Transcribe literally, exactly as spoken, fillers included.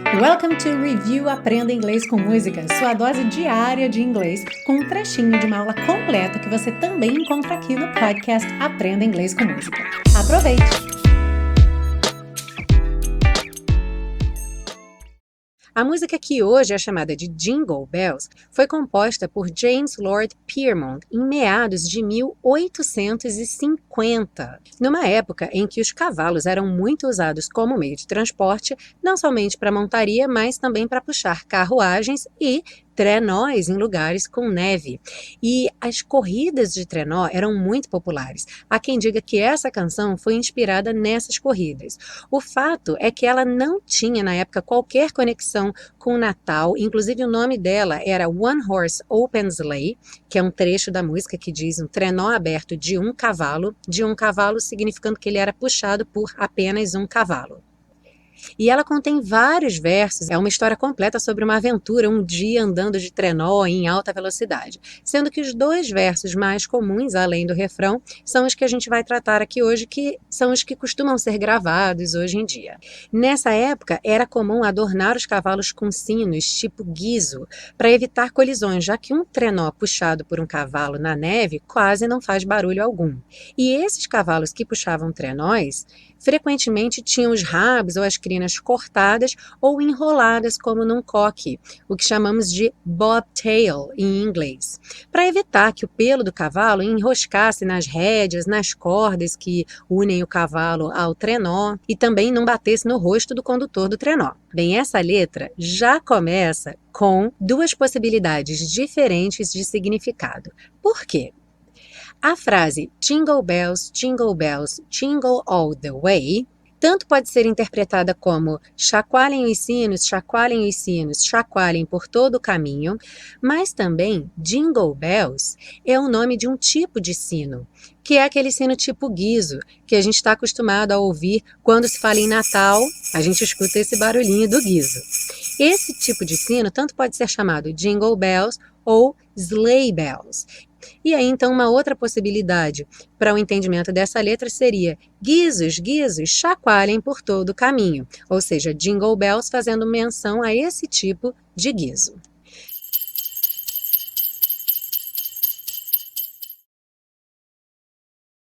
Welcome to Review Aprenda Inglês com Música, sua dose diária de inglês, com um trechinho de uma aula completa que você também encontra aqui no podcast Aprenda Inglês com Música. Aproveite! A música que hoje é chamada de Jingle Bells foi composta por James Lord Pierpont em meados de mil oitocentos e cinquenta, numa época em que os cavalos eram muito usados como meio de transporte, não somente para montaria, mas também para puxar carruagens e trenós em lugares com neve. E as corridas de trenó eram muito populares. Há quem diga que essa canção foi inspirada nessas corridas. O fato é que ela não tinha, na época, qualquer conexão com o Natal. Inclusive, o nome dela era One Horse Open Sleigh, que é um trecho da música que diz um trenó aberto de um cavalo, de um cavalo significando que ele era puxado por apenas um cavalo. E ela contém vários versos, é uma história completa sobre uma aventura, um dia andando de trenó em alta velocidade, sendo que os dois versos mais comuns, além do refrão, são os que a gente vai tratar aqui hoje, que são os que costumam ser gravados hoje em dia. Nessa época, era comum adornar os cavalos com sinos tipo guizo, para evitar colisões, já que um trenó puxado por um cavalo na neve quase não faz barulho algum. E esses cavalos que puxavam trenós, frequentemente tinham os rabos ou as crinas cortadas ou enroladas como num coque, o que chamamos de bobtail em inglês, para evitar que o pelo do cavalo enroscasse nas rédeas, nas cordas que unem o cavalo ao trenó e também não batesse no rosto do condutor do trenó. Bem, essa letra já começa com duas possibilidades diferentes de significado. Por quê? A frase Jingle Bells, Jingle Bells, Jingle All the Way tanto pode ser interpretada como chacoalhem os sinos, chacoalhem os sinos, chacoalhem por todo o caminho, mas também Jingle Bells é o nome de um tipo de sino, que é aquele sino tipo guizo, que a gente está acostumado a ouvir quando se fala em Natal, a gente escuta esse barulhinho do guizo. Esse tipo de sino tanto pode ser chamado Jingle Bells ou Sleigh Bells. E aí, então, uma outra possibilidade para o entendimento dessa letra seria guizos, guizos, chacoalhem por todo o caminho, ou seja, Jingle Bells fazendo menção a esse tipo de guizo.